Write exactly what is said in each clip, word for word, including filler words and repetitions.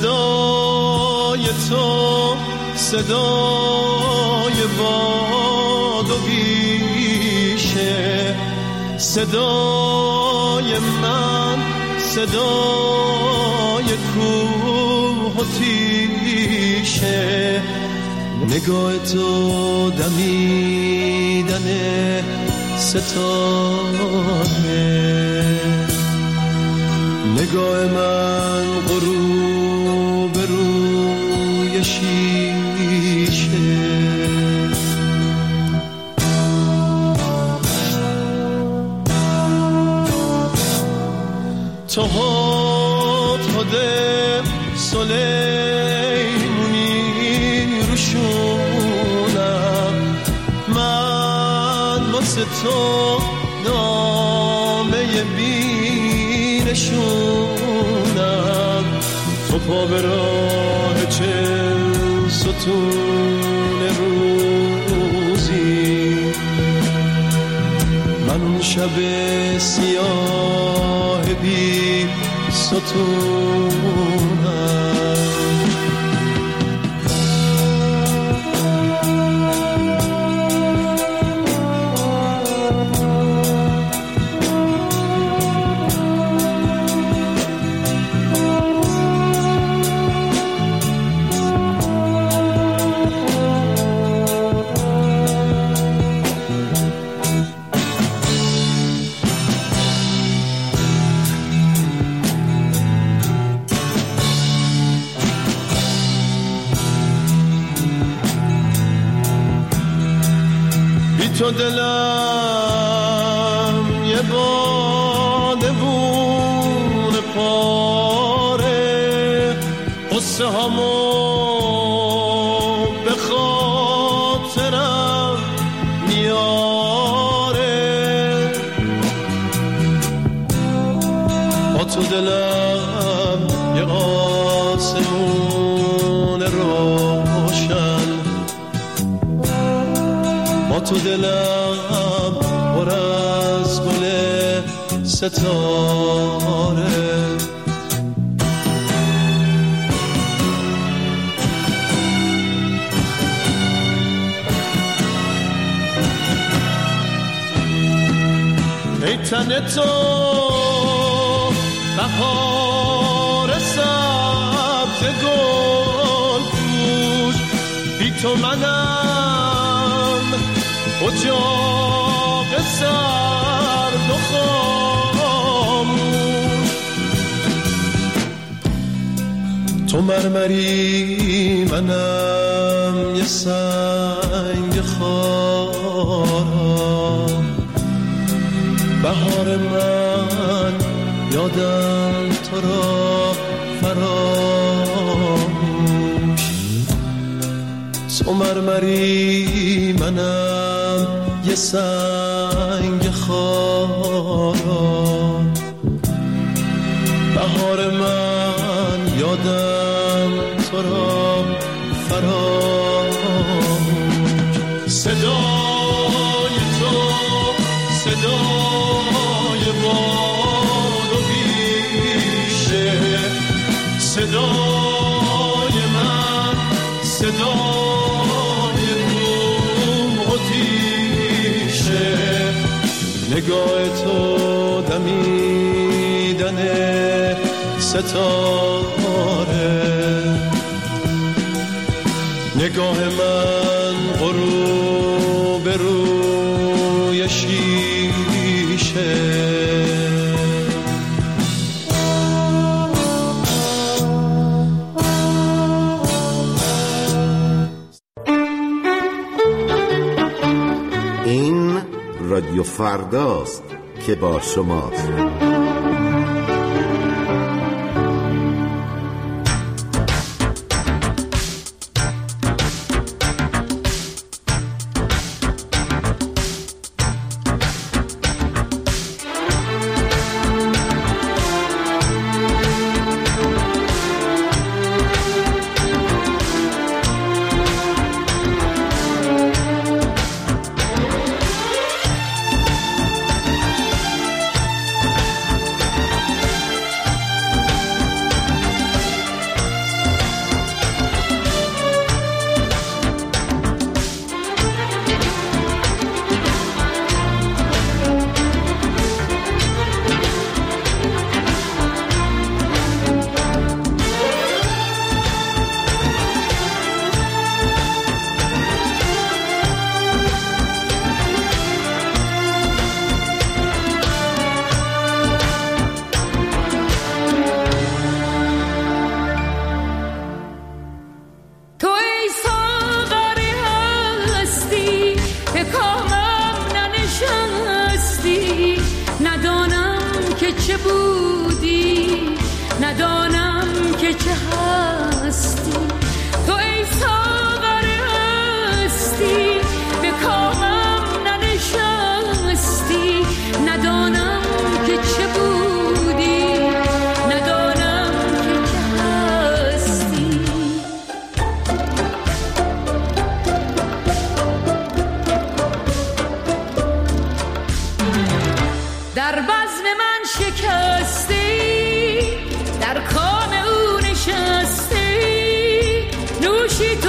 صدای تو صدای باد و بیشه، صدای من صدای کوه و تیشه، نگاه تو دمیدن ستاره، نگاه من غروب روی شیشه. تو هد سلیمونی روشونم، من واسه تو نامه بینشونم، تو پا به راه چل ستون روزی، من اون شب سیاه بی ستونم. تو دلم یه بادبون پاره، قصه هامو به خاطرم میاره، با تو دلم یه آسمون روشن، با تو دلم پر از گل ستاره، ای تن تو بهار سبز گل پوش، بی تو منم اجاق سرد و خاموش، تو مرمری منم یه سنگ خارم، بهار من یادم تو را فراموش، تو مرمری منم یه سنگ خارم، بهار من یادم تو را فراموش، صدای تو صدای باد و بیشه، صدای من صدای کوه و تیشه، نگاه تو دمیدن ستاره، نگاه من غروب روی شیشه. این رادیو فرداست که با شماست.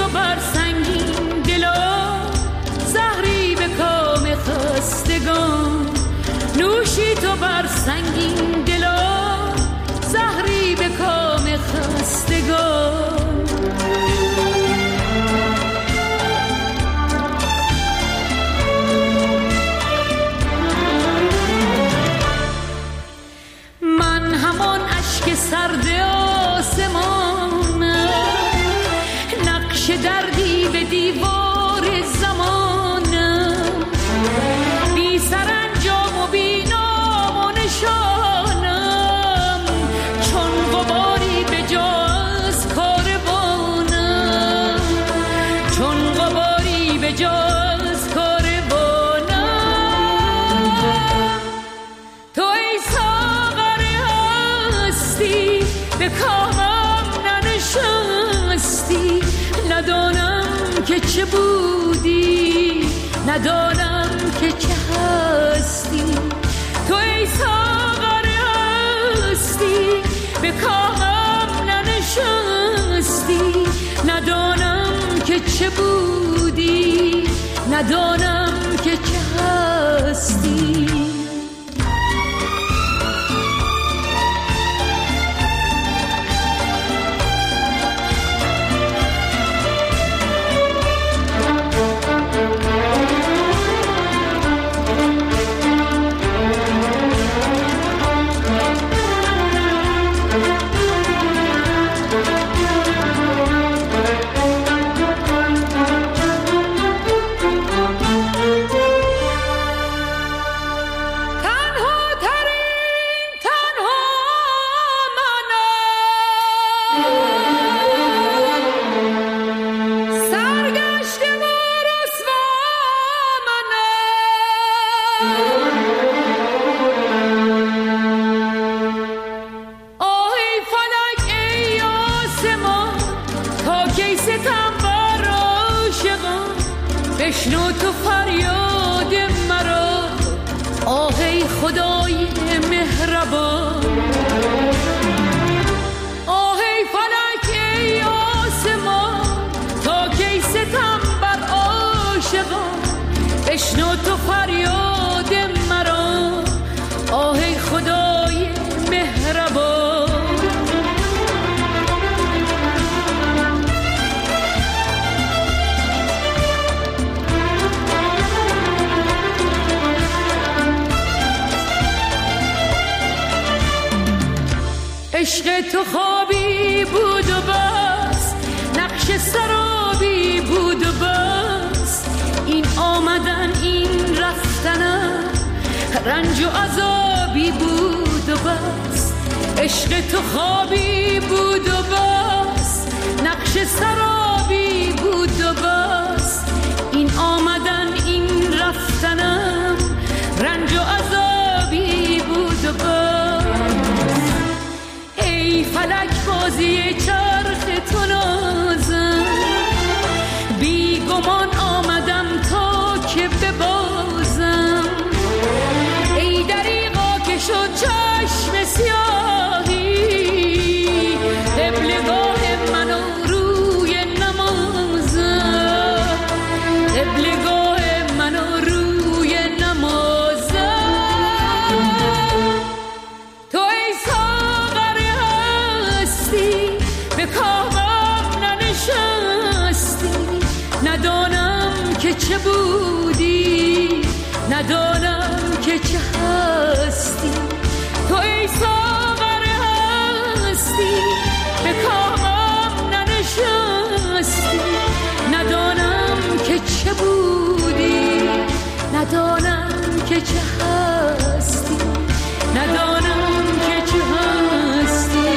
تو بر سنگین دلا، زهری به کام خستگان. نوشی تو بر سنگین دلا، زهری به کام خستگان. من همان اشک سرد آسمانم، نقش دردی به دیوار زمانم. بی سرانجام و بی نام و نشانم، چون غباری به جا از کاروانم، چون غباری به جا از کاروانم. تو ای ساغر هستی به کامم ننشستی، ندانم که چه بودی، ندانم که چه هستی. تو ای ساغر هستی به کامم ننشستی، ندانم که چه بودی، ندانم که چه هستی. بشنو تو فریاد مرا، آه ای خدای مهربان. آه ای فلک ای آسمان، تا کی ستم بر عاشقان. بشنو تو فریاد مرا، آه ای خدای مهربان. عشق تو خوابی بود و بس، نقش سرابی بود و بس. این آمدن این رفتنم، رنج و عذابی بود و بس. عشق تو خوابی بود و بس، نقش سرابی بود و بس. این آمدن این رفتنم، رنج و عذابی بود و بس. ای فلک بازی چرخ تو نازم، بی گمان آمدم تا که ببازم. ای دریغا که شد چشم سیاهی، قبلگاه منو روی نمازم، قبلگاه منو روی نمازم. تو ای ساغر هستی به کامم ننشستی، ندانم که چه بودی، ندانم که چه هستی. تو ای ساغر هستی به کامم ننشستی، ندانم که چه بودی، ندانم که چه هستی، ندانم که چه هستی.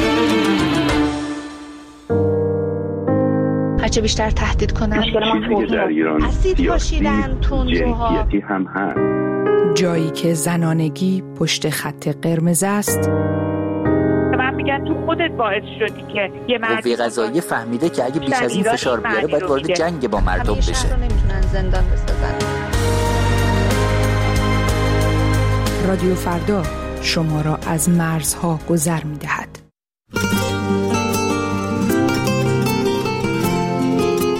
هرچه بیشتر تهدید کنن چیزی که در ایران اسید پاشیدن، تندروها، جنسیتی هم هست. جایی که زنانگی پشت خط قرمز است. من میگن تو خودت باعث شدی که یه مرد قوه قضاییه فهمیده که اگه بیش از این فشار بیاره باید وارد جنگ با مردم بشه. همیشه رو نمیتونن زندان بسازن. رادیو فردا شما را از مرزها گذر می‌دهد.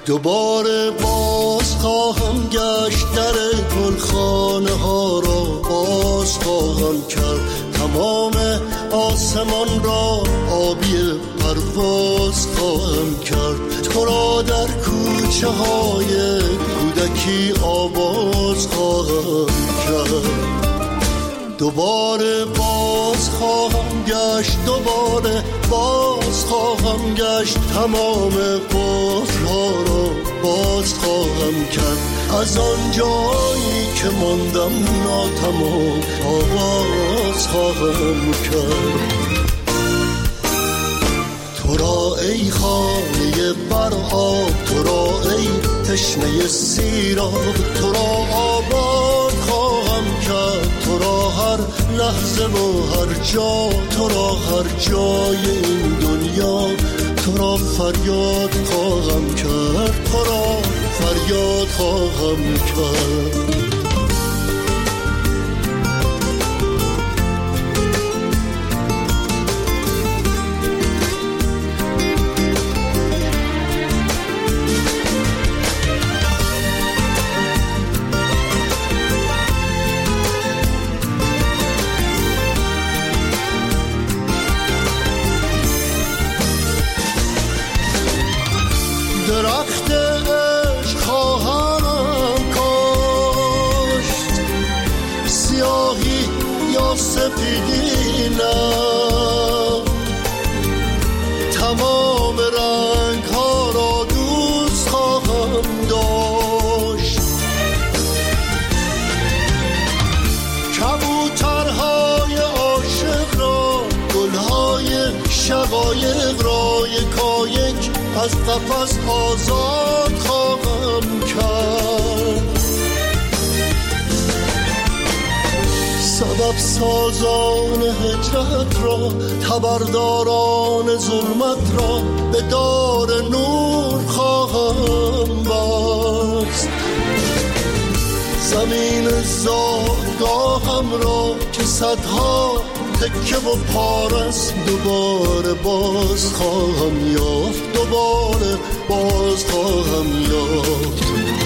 دوباره باز خواهم گشت در گلخانه ها را باز خواهم کرد، تمام آسمان را آبی پرواز خواهم کرد، تو را در کوچه های کودکی آواز خواهم کرد. دوباره باز خواهم گشت، دوباره باز خواهم گشت، تمام قفل‌ها را باز خواهم کرد، از آن جایی که ماندم ناتمام آغاز خواهم کرد. تو را ای خانه بر آب، تو را ای تشنه سیراب، تو را آباد خواهم کرد، تو را هر لحظه و هر جا، تو را هر جای این دنیا، تو را فریاد خواهم کرد، تو را فریاد خواهم کرد. درخت عشق خواهم کاشت، سیاهی یا سپیدی نه، تمام رنگ ها را دوست خواهم داشت، کبوترهای عاشق را، گلهای شقایق را یکایک از قفس آزاد خواهم کرد، سبب سازان هجرت را، خبرداران ظلمت را به دار نور خواهم بست، زمین زادگاهم را که صدها تکه و پارس دوباره باز خواهم یافت، دوباره باز خواهم یافت.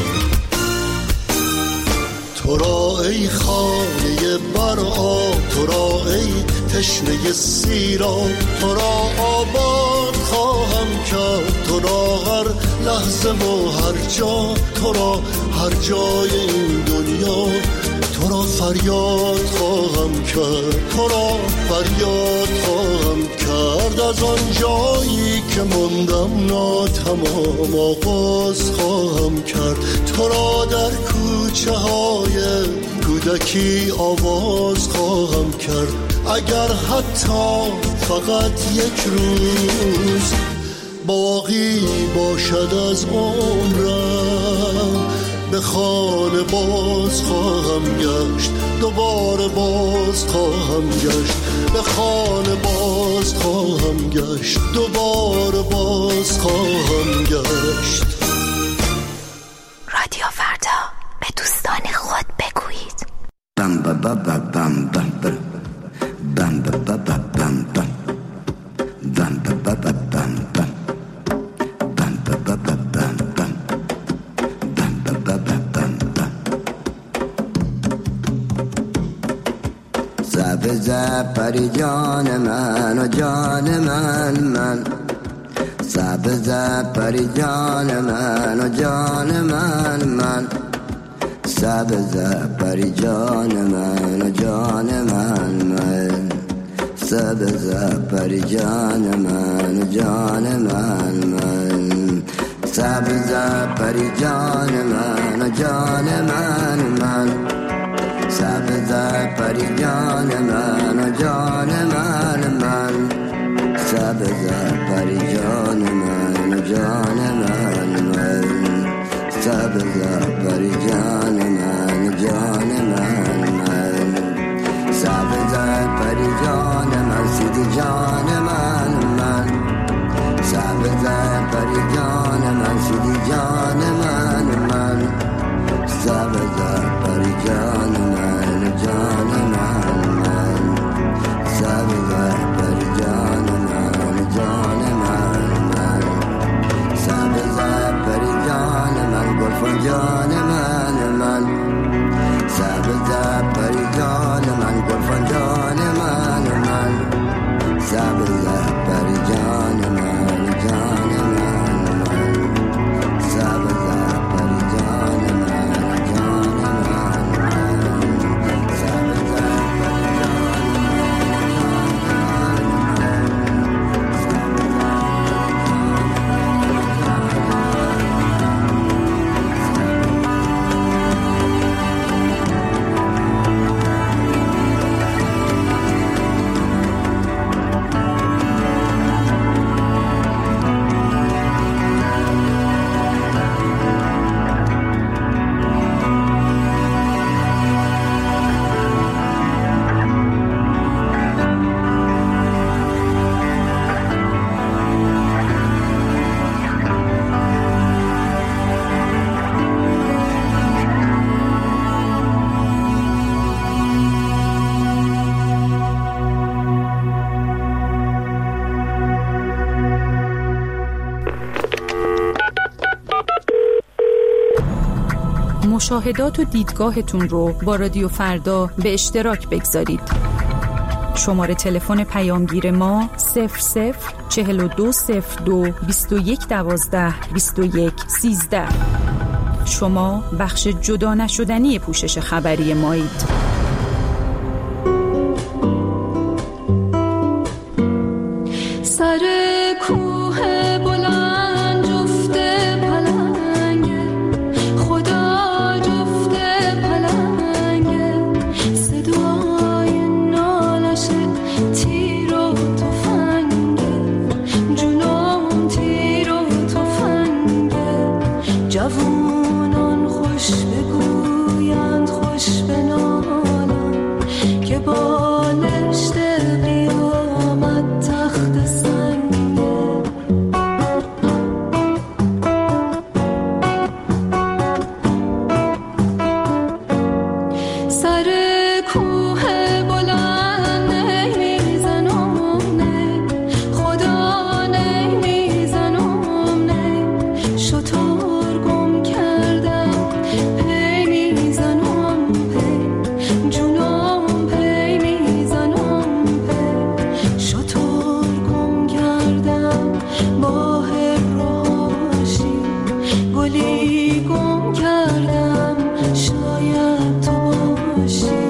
تو را ای خانه بر آب، تو را ای تشنه سیراب، تو را آباد خواهم کرد، تو را هر لحظه و هر جا، تو را هر جای این دنیا، تو را فریاد خواهم کرد، تو را فریاد خواهم کرد، از آن جایی که ماندم ناتمام آغاز خواهم کرد، تو را در کوچه های کودکی آواز خواهم کرد، اگر حتی فقط یک روز باقی باشد از عمرم، به خانه باز خواهم گشت، دوباره باز خواهم گشت، به خانه باز خواهم گشت، دوباره باز خواهم گشت. رادیو فردا، به دوستان خود بگویید. بم بم بم بم بم بم بم بم بم بم بم بم بم بم بم بم سبز پری جان من و جان من من، سبز پری جان من و جان من من، سبز پری جان من و جان من من، سبز پری جان من و جان من من، سبز پری جان من و جان من من، سبز پری جان من و جان من من، سبز پری جان من و جان من من، سبز پری جان من و جان من من، سبز پری جان من سیدی جان من من، سبز پری جان من سیدی جان من من، سبز پری جان من جان من من، سبز پری جان من جان من من، سبز پری مشاهدات و دیدگاهتون رو با رادیو فردا به اشتراک بگذارید. شماره تلفن پیامگیر ما صفر صفر چهل و دو صفر دو بیست و یک دوازده بیست و یک سیزده. شما بخش جدا نشدنی پوشش خبری مایید. سر کوه بلند جفته پلنگه، خدا جفته پلنگه، صدای نالش تیر و تفنگه، جنون تیر و تفنگه، جوونان خوش بگویند خوش بنالند که بالشت قیامت تخت سنگه. سر کوه بلند نمیزنم نه، خدا نمیزنم نه، شطور گم کردم پی میزنم پی، جونم پی میزنم پی، شطور گم کردم با هرهاشی، گلی گم کردم شاید تو باشی.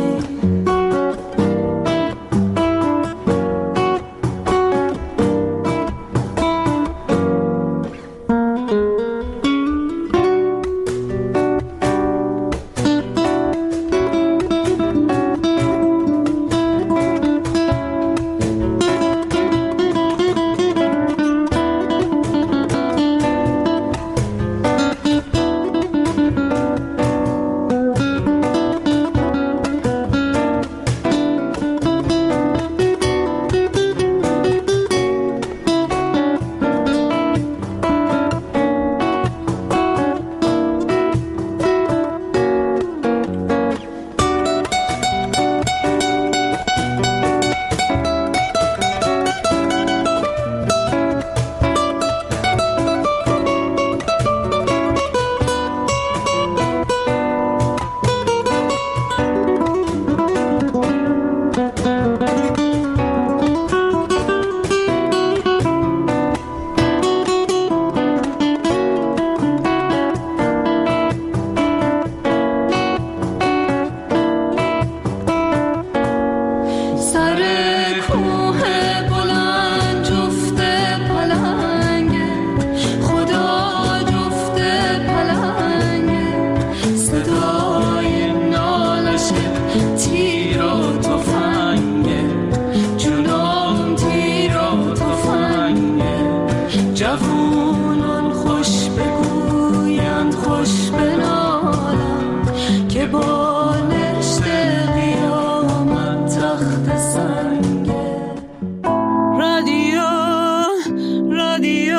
جوونان خوش بگویند خوش بنالند که بالشت قیامت تخت سنگه. رادیو رادیو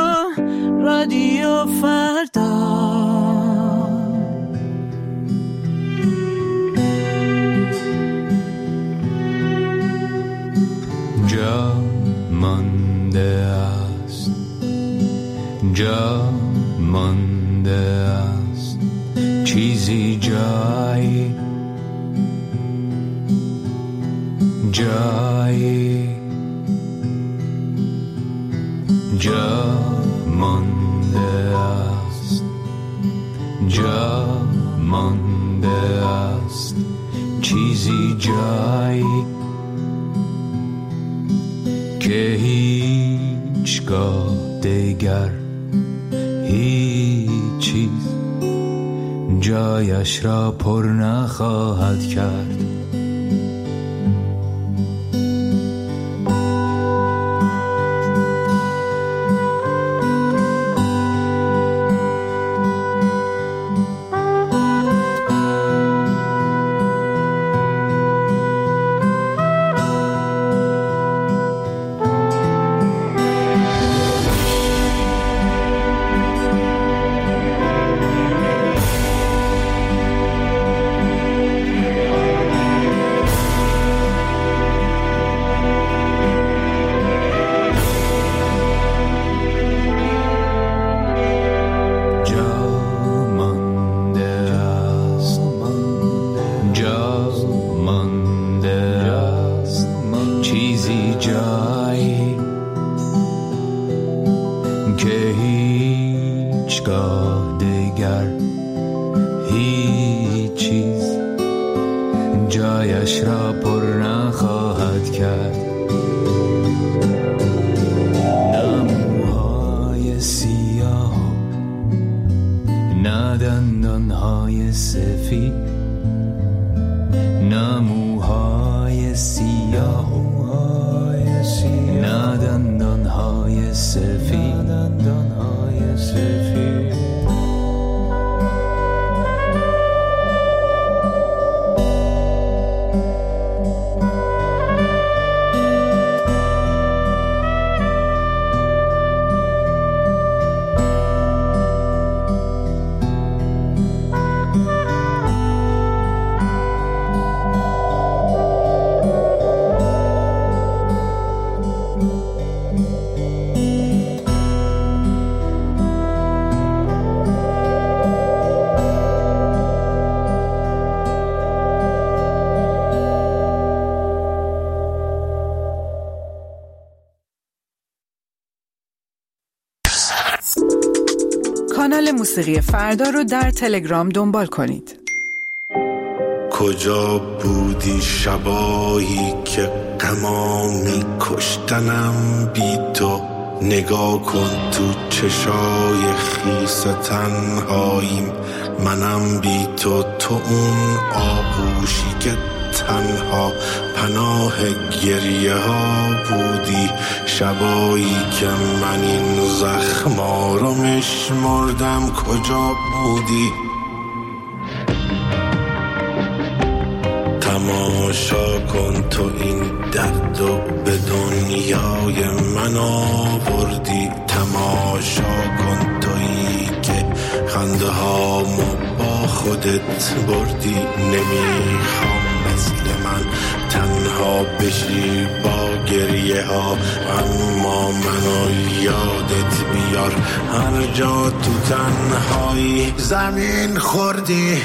رادیو فردا. جا مانده است، جا مانده است چیزی جایی، جایی جا مانده است، جا مانده است چیزی جایی که هیچگاه دیگر هیچ چیز جایش را پر نخواهد کرد. که هیچگاه دیگر هیچ چیز جایش را پر نخواهد کرد. نموهای سیاه نه دندانهای سفید، نموهای سیاه نه دندانهای سفید، دندانهای سفید. کانال موسیقی فردا رو در تلگرام دنبال کنید. کجا بودی شبایی که غما می کشتنم بی تو؟ نگاه کن تو چشای خیس تنهاییم، منم بی تو، تو اون آغوشی که تنها پناه گریه ها بودی، شبایی که من این زخما رو میشمردم. کجا بودی؟ تماشا کن تو این درد و به دنیای من آوردی، تماشا کن تویی که خنده هامو با خودت بردی. نمیخوام مثل من تنها بشی با گریه ها، اما منو یادت بیار هر جا تو تنهایی زمین خوردی.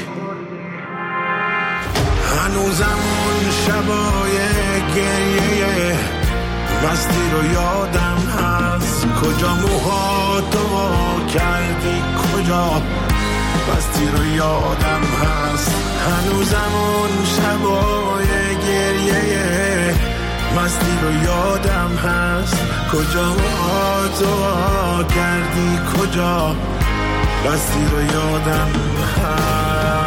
هنوزم اون شبای گریه مستی رو یادم هست، کجا موهاتو کردی، کجا مستی رو یادم هست. هنوزم اون شبای گریه مستی رو یادم هست، کجا موهاتو کردی، کجا مستی رو یادم هست.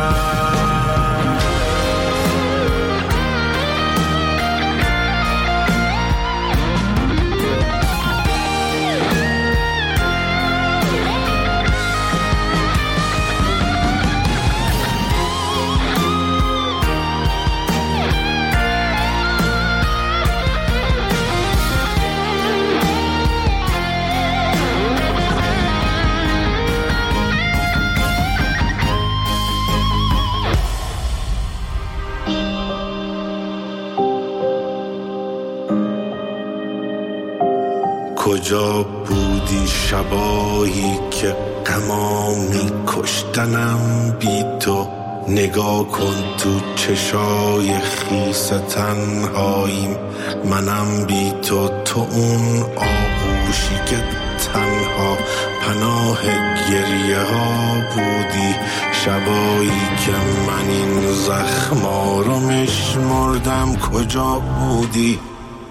کجا بودی شبایی که غما می کشتنم بی تو؟ نگاه کن تو چشای خیس تنهاییم، منم بی تو، تو اون آغوشی که تنها پناه گریه ها بودی، شبایی که من این زخما رو میشمردم. کجا بودی؟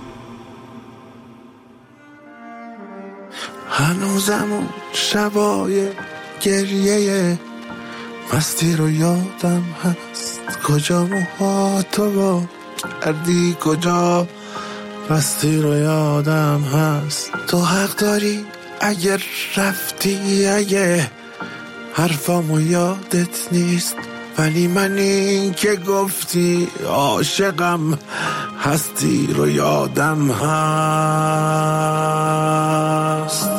هنوزم اون شبای گریه مستی رو یادم هست، کجا موهاتو با کردی، کجا مستی رو یادم هست. تو حق داری اگر رفتی، اگه حرفامو یادت نیست، ولی من این که گفتی عاشقم هستی رو یادم هست.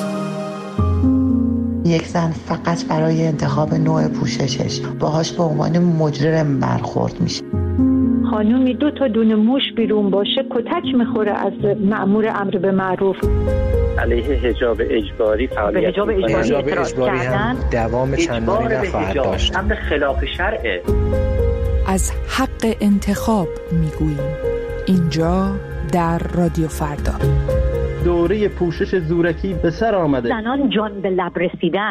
یک زن فقط برای انتخاب نوع پوششش باهاش به عنوان مجرم برخورد میشه. خانومی دو تا دونه موش بیرون باشه کتک میخوره از مأمور امر به معروف. علیه حجاب اجباری فعالیت به حجاب اجباری اعتراض کردن دوام چندانی نخواهد داشت. امر خلاف شرعه. از حق انتخاب میگوییم اینجا در رادیو فردا. دوره پوشش زورکی به سر آمده. زنان جان به لب رسیدن.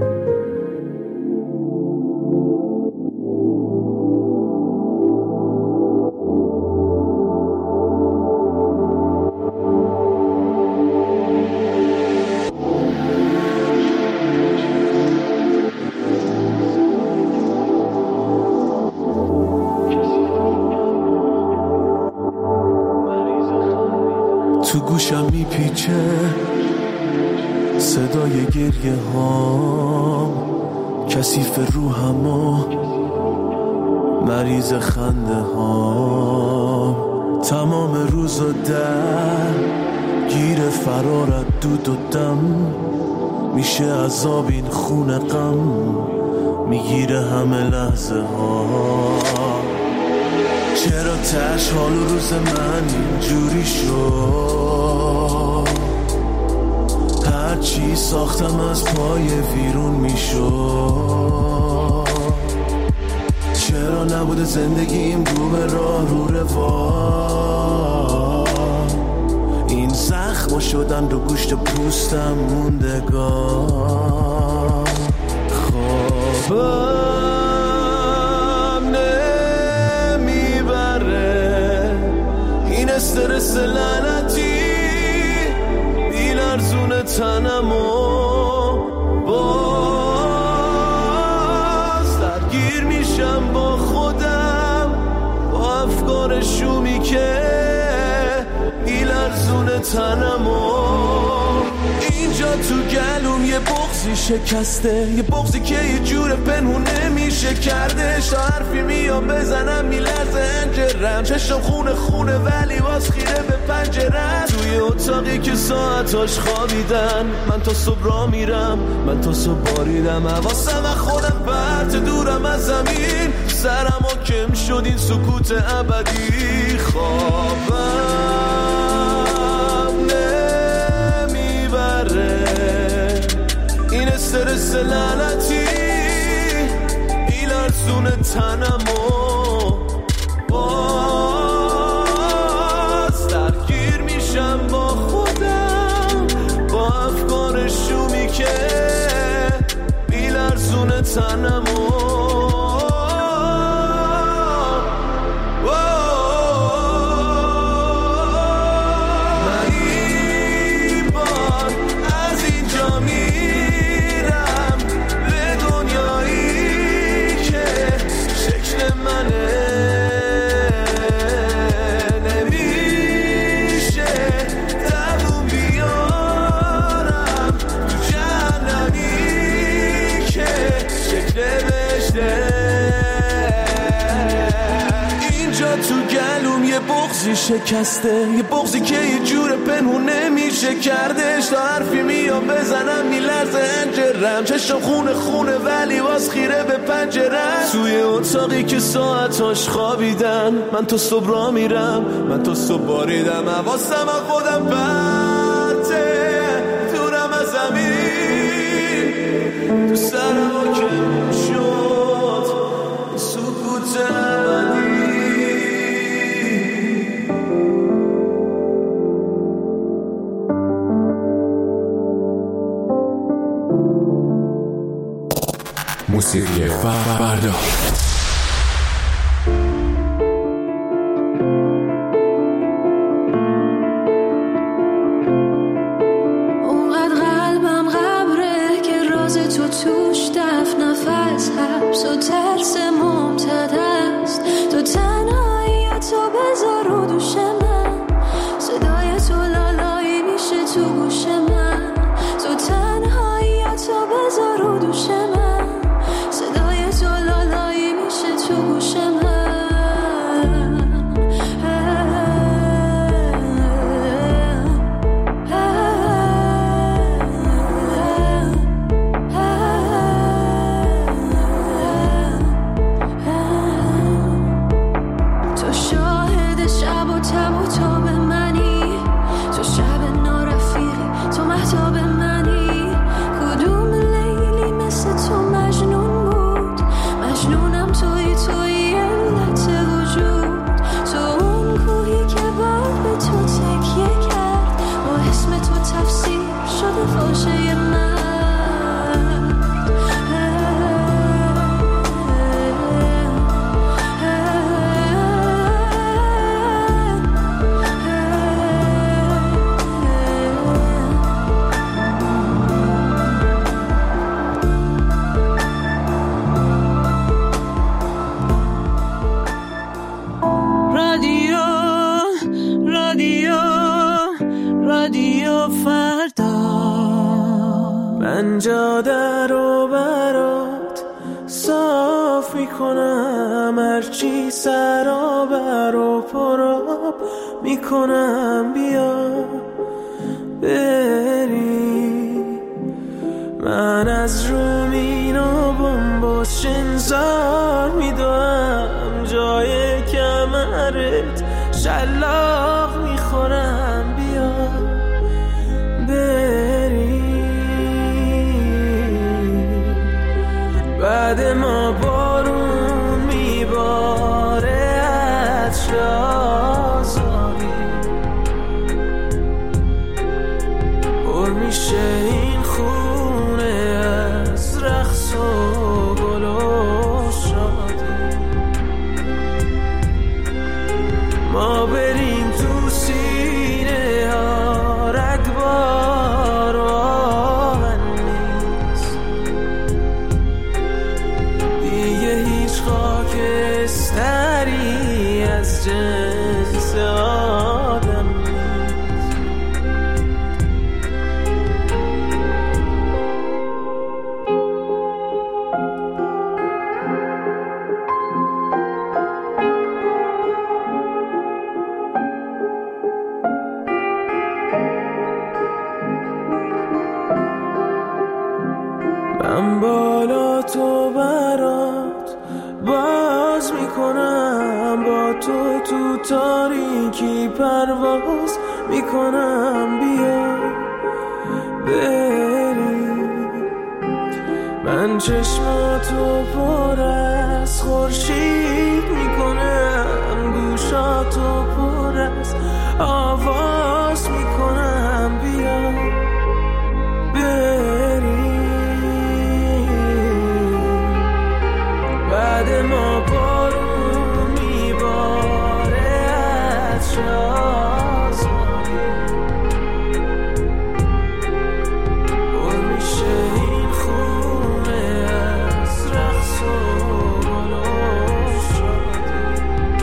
تو گوشم میپیچه صدای گریه ها، کثیف روحم و مریض خنده ها، تمام روز و در گیر فرارت دود و دم، میشه عذاب این خون غم، میگیره همه لحظه ها. چرا تش حال و روز من اینجوری شد؟ هرچی ساختم از پای ویرون میشد. چرا نبوده زندگیم رو به راه رو روان؟ این زخم شدن رو گوشت پوستم موندگار. خوابم نمیبره این استرس لعنتی، بیلرزون تنم و باز درگیر میشم با خودم، با افکار شومی که بیلرزون تنم و اینجا تو گلوم یه بغضی شکسته، یه بغضی که یه جور پنهون نمیشه کردش. تا حرفی میام بزنم میلرزه انجرم، چشم خونه خونه ولی باز خیره به پنجرم. توی اتاقی که ساعتاش خوابیدن، من تا صبح را میرم، من تا صبح باریدم حواسم و خودم پرت دورم از زمین. سرم حاکم شد این سکوت ابدی. خوابم نمیبره این استرس لعنتی، بیلرزون تنم و باز درگیر میشم با خودم، با افکار شومی که بیلرزون تنم و شکسته، یه بغضی که یه جور پنهون نمیشه کردش. تا حرفی میام بزنم میلرزه انجرم، چشم خونه خونه ولی باز خیره به پنجرم. توی اتاقی که ساعتاش خوابیدن، من تا صبح را میرم، من تا صبح باریدم حواسم از خودم برته دورم از زمین. تو سرم حاکم شد سکوت ابدی. موسیقی فردا. اونقدر قلبم غبره که راز تو توش دفن نفس، حبس و ترس ممتد است. تو تنهایی تو بذار رو دوش من، صدای تو لالایی میشه تو گوش من. تو تنهایی تو بذار رو دوش من، تو بیا فردا من جاده رو برات صاف میکنم، هرچی سرابر و پراب میکنم، بیا بری. من از رومین و بمباس شنزار میدوم، جای کمرت شلاق میخورم، بیا بری. بعد ما بارون میباره از شازاری، پر میشه این خونه از رقص و گل و شادی. ما بریم تو سینه ها رگبار و آهن نیست، دیگه هیچ خاکستری از جنس آدم نیست. من بالا تو برات باز میکنم، با تو تو تاریکی پرواز میکنم، بیا بری. من چشماتو پر از خورشید میکنم، گوشاتو پر از آواز میکنم، بیا بری. بعد ما بارون میباره از شازاری، پر میشه این خونه از رقص و گل و شادی.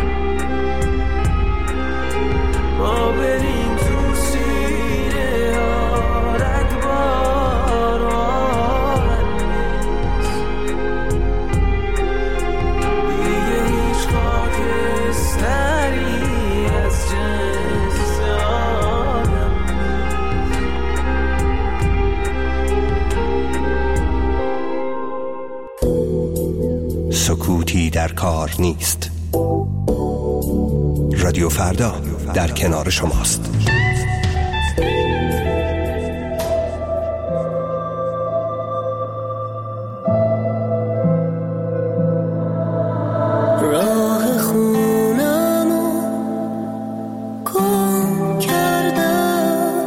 ما بریم تو سینه ها رگبار و آهن نیست، دیگه هیچ خاکستری از جنس آدم نیست. سکوتی در کار نیست. رادیو فردا در کنار شماست. راه خونمو گم کردم،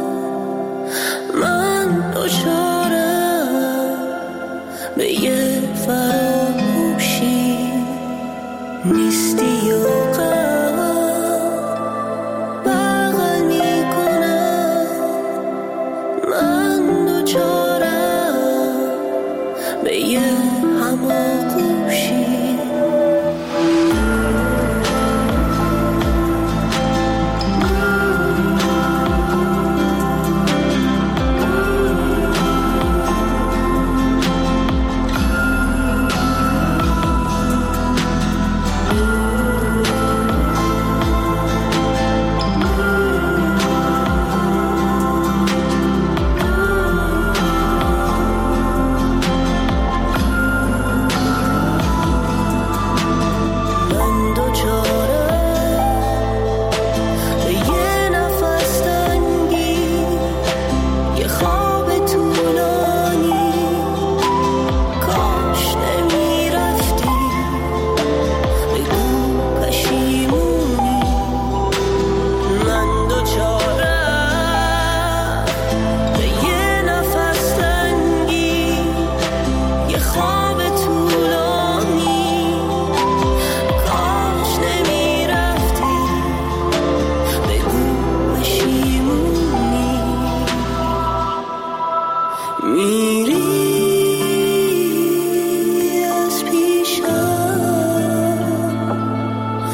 من دچارم به یه فراموشی نیستی و غم بغل میکنم. من دچارم به یه هماغوشی.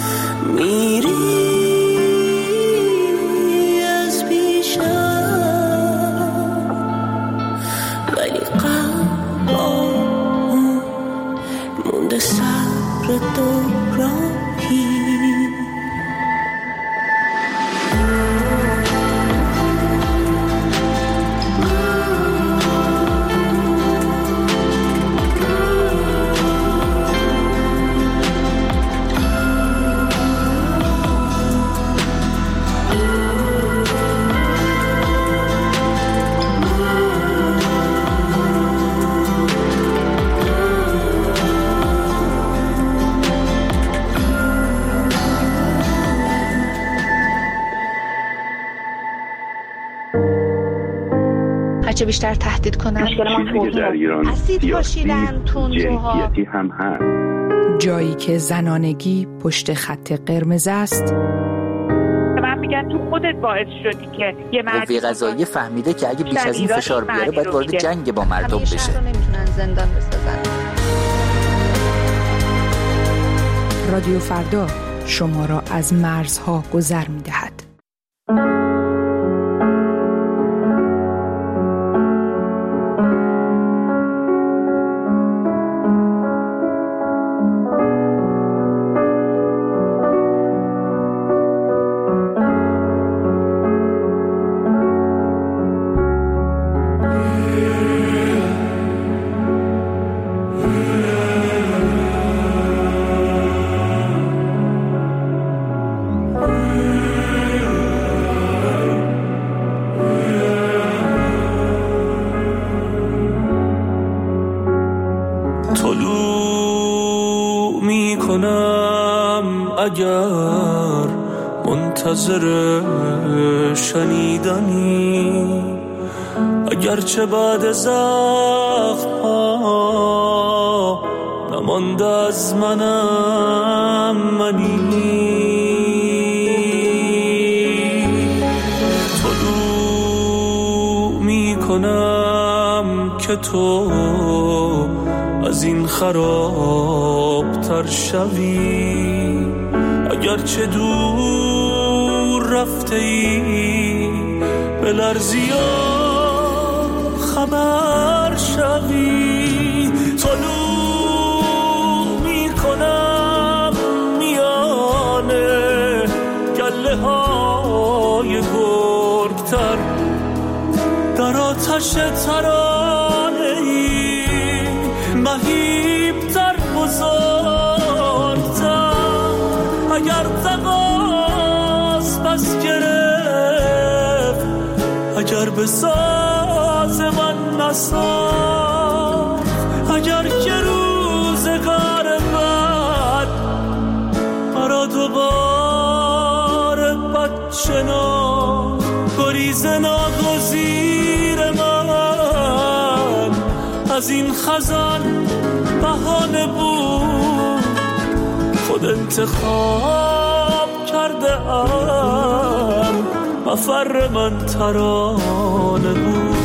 میری از پیشم هرچه بیشتر تهدید کنن. چیزی که در ایران اسید پاشیدن، تندروها، جنسیتی هم هست. جایی که زنانگی پشت خط قرمز است. من میگم تو خودت باعث شدی که یه مردی قوه قضاییه فهمیده که اگه بیش از این فشار بیاره باید وارد جنگ با مردم بشه. شهر رو نمیتونن زندان بسازن. رادیو فردا شما را از مرزها گذر می‌دهد. اگر منتظر شنیدنی، اگرچه بعد زخم ها نمانده از منم منی، طلوع می کنم که تو از این خراب تر شوی، اگرچه دور رفته ای بلرزی و خبر شوی، طلوع می کنم میانه گله های گرگتر، در آتش ترانه ای مهیبتر بزرگتر، اگر تقاس بس گرفت، اگر به ساز من نساخت، اگر که روزگار بد مرا دوباره بد شناخت، گریز ناگزیر من از این خزان بهانه بود، خود انتخاب کرده ام مفر من ترانه بود.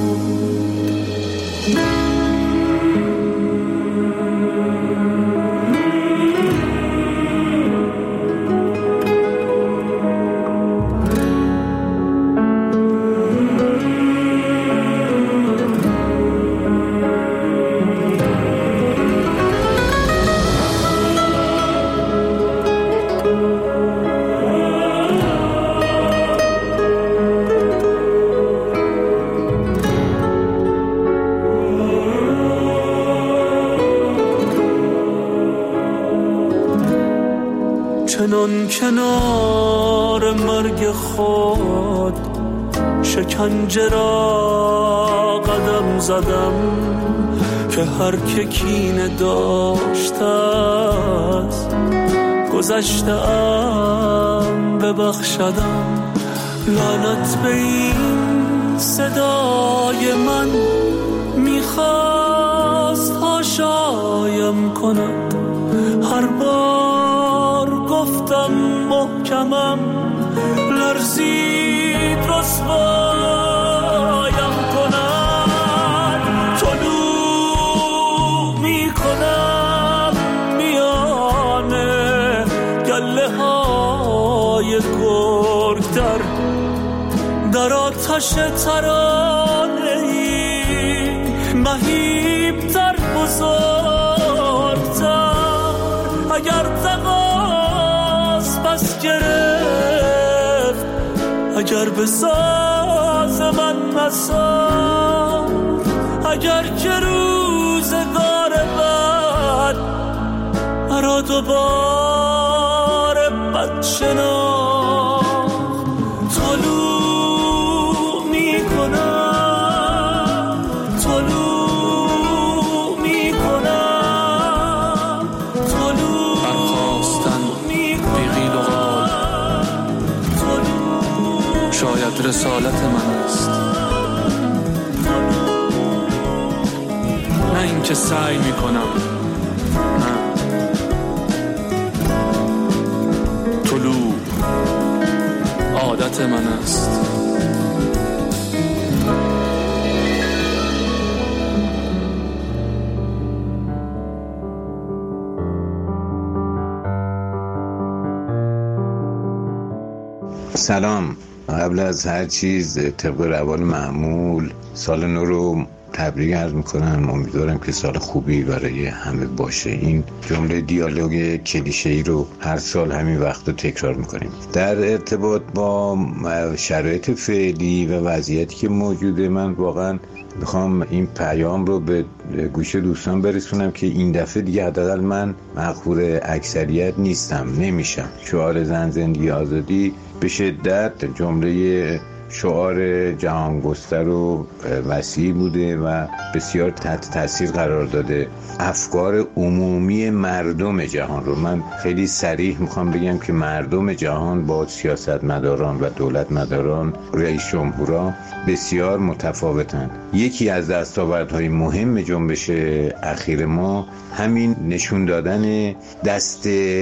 چنان کنار مرگ خود شکنجه را قدم زدم، که هر که کینه داشته است گذشته ام ببخشدم، لعنت به این صدای من میخواست هاشایم کند، هر بار گفتم محکمم لرزید رسوایم کند، طلوع می کنم میانه گله های گرگتر، در آتش ترانه ای مهیبتر بزرگتر، اگر تقاس بس گرفت، اگر به ساز من نساخت، اگر که روزگار بد مرا دوباره بد شناخت، طلوع می کنم، طلوع می کنم، طلوع برخواستن بی قیل و قال، طلوع شاید رسالت من است، که سعی میکنم. نه طلوع عادت من است. سلام. قبل از هر چیز طبق روال معمول سال نو رو تبریک عرض میکنم. امیدوارم که سال خوبی برای همه باشه. این جمله دیالوگ کلیشه‌ای رو هر سال همین وقت رو تکرار میکنیم. در ارتباط با شرایط فعلی و وضعیتی که موجوده، من واقعا میخوام این پیام رو به گوش دوستان برسونم که این دفعه دیگه حداقل من مقهور اکثریت نیستم، نمیشم. شعار زن زندگی آزادی به شدت جمله شعار جهانگستر و وسیع بوده و بسیار تحت تاثیر قرار داده افکار عمومی مردم جهان رو. من خیلی صریح میخوام بگم که مردم جهان با سیاستمداران و دولتمداران، رئیس جمهورا بسیار متفاوتند. یکی از دستاوردهای مهم جنبش اخیر ما همین نشون دادن دست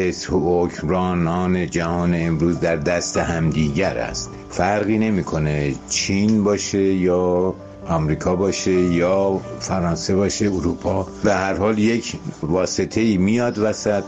حکمرانان جهان امروز در دست همدیگر است. فرقی نمیکنه چین باشه یا آمریکا باشه یا فرانسه باشه، اروپا، به هر حال یک واسطه‌ای میاد وسط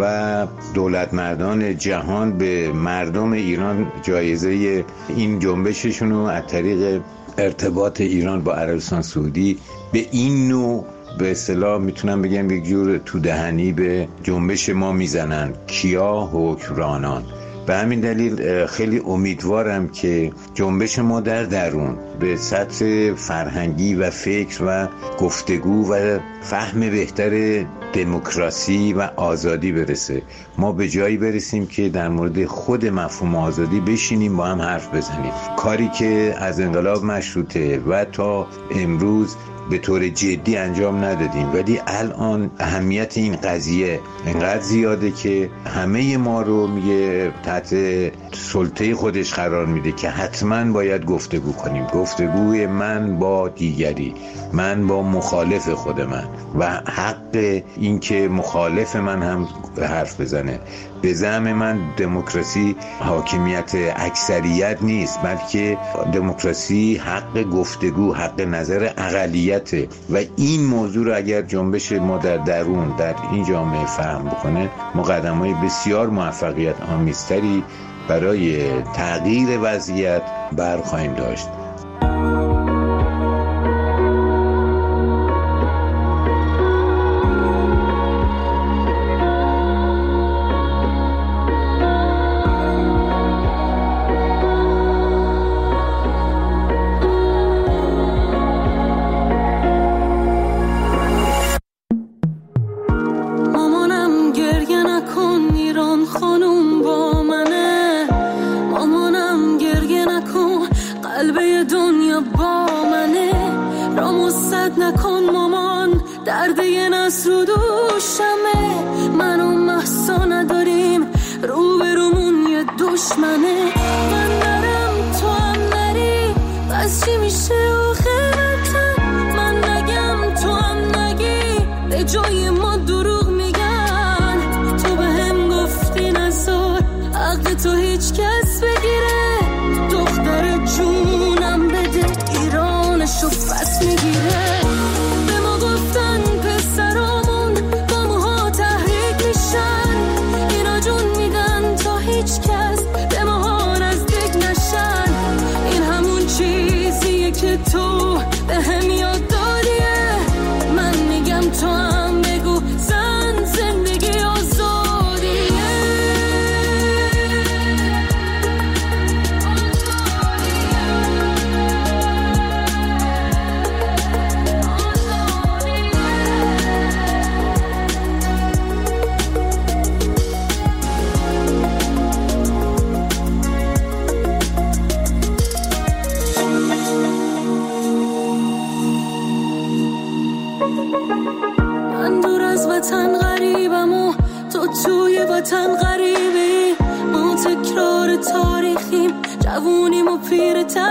و دولت مردان جهان به مردم ایران جایزه این جنبششون رو از طریق ارتباط ایران با عربستان سعودی به این نوع به اصطلاح میتونم بگم یک جور تو دهنی به جنبش ما میزنن. کیا؟ حکمرانان. به همین دلیل خیلی امیدوارم که جنبش ما در درون به سطح فرهنگی و فکر و گفتگو و فهم بهتر دموکراسی و آزادی برسه. ما به جایی برسیم که در مورد خود مفهوم آزادی بشینیم با هم حرف بزنیم. کاری که از انقلاب مشروطه و تا امروز به طور جدی انجام ندادیم، ولی الان اهمیت این قضیه انقدر زیاده که همه ما رو میگه تحت سلطه خودش قرار میده که حتما باید گفتگو کنیم. گفتگوی من با دیگری، من با مخالف خود من و حق این که مخالف من هم حرف بزنه. به زعم من دموکراسی حاکمیت اکثریت نیست، بلکه دموکراسی حق گفتگو، حق نظر اقلیته و این موضوع رو اگر جنبش ما در درون در این جامعه فهم بکنه، مقدمات بسیار موفقیت آمیزتری برای تغییر وضعیت برخواهیم داشت.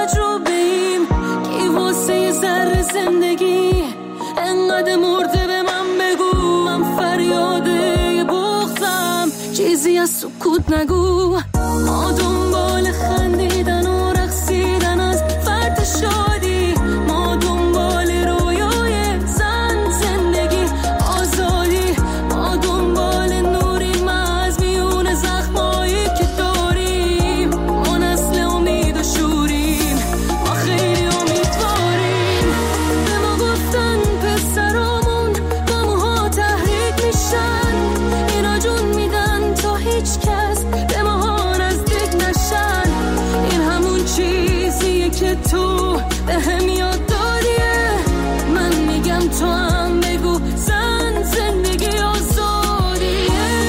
تجربه‌ایم که واسه ذره زندگی انقدر مرده به چیزی از سکوت نگو. ما دنبال خندیدن و رقصیدن از فرد شادی، ما دنبال رویای زن زندگی آزادی، ما دنبال نوریم از میون زخمایی که داریم. ما نسل امید و شوریم، ما خیلی امیدواریم. به ما گفتن پسرامون با موها تحریک میشن، اینا جون میدن تا هیچ کس به ما نزدیک نشن. این همون چیزیه که تو به هم یاد داریه. من میگم تو هم بگو زن زندگی آزادیه.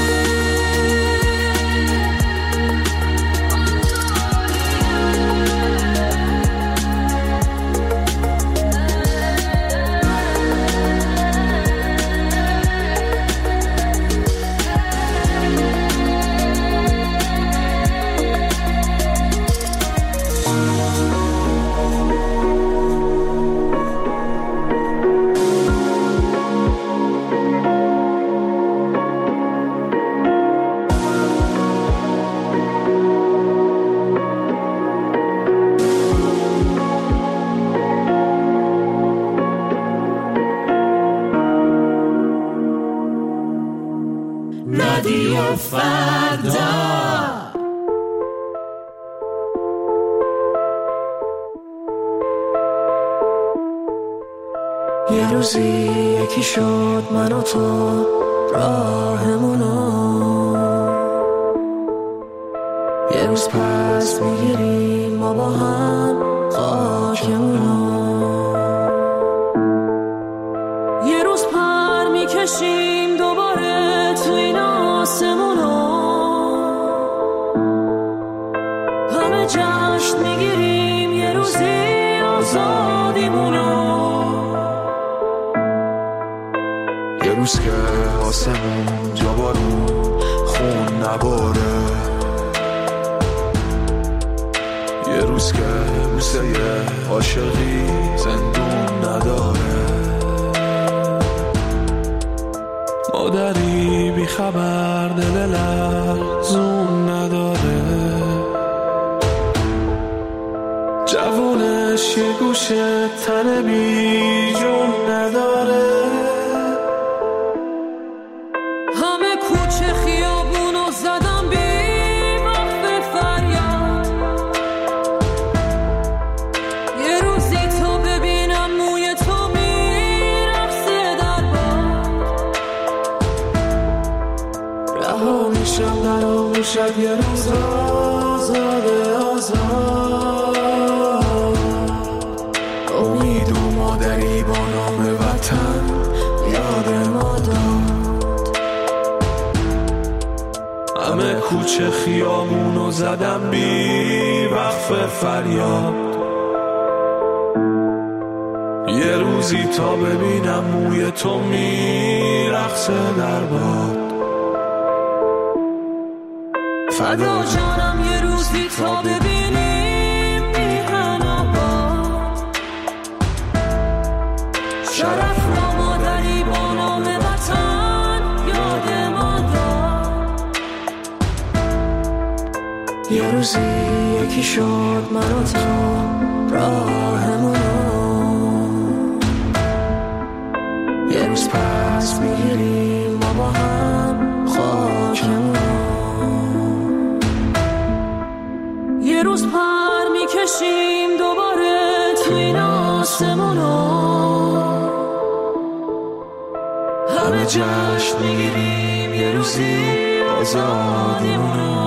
رادیو فردا. یه روزی یکی شد من و تو راهمونو، یه روز پس میگیریم ما با هم خاکمونو، یه روز پر میکشیم دوباره تو این آسمونو، همه جشن میگیریم یه روزی آزادیمونو. یه روز که آسمون جا بارون خون نباره، یه روز که بوسه عاشقی زندون نداره، مادری بی خبر دل لرزون نداره، جوونش یه گوشه تن بی جون نداره. همه کوچه خیابونو زدم بی وقف فریاد، یه روزی تو ببینم موی تو میرقصه در باد، رها میشم در آغوشت یه روز آزاده آزاد، امید و مادری با نام وطن یاد ما داد. همه کوچه خیابونو زدم بی وقف فریاد، یه روزی تا ببینم موی تو میرقصه در باد. فدا جانم یه روزی تا ببینیم میهن آباد، شرف را مادری با نام وطن یاد ما داد. یه روزی یکی شد من و تو راهمونو، یه روز پس میگیریم ما با هم خاکمونو، یه روز پر میکشیم دوباره تو این آسمونو، همه جشن میگیریم یه روزی آزادیمونو.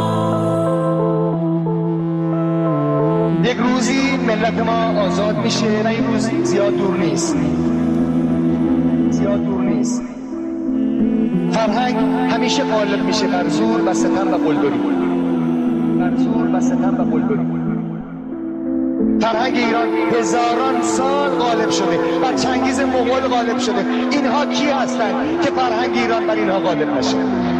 یک روزی ملت ما آزاد میشه و این روز زیاد دور نیست، زیاد دور نیست. فرهنگ همیشه غالب میشه بر زور و ستم و قلدری، بر زور و ستم و قلدری. فرهنگ ایران هزاران سال غالب شده، بر چنگیز مغول غالب شده. اینها کی هستند که فرهنگ ایران بر اینها غالب نشه؟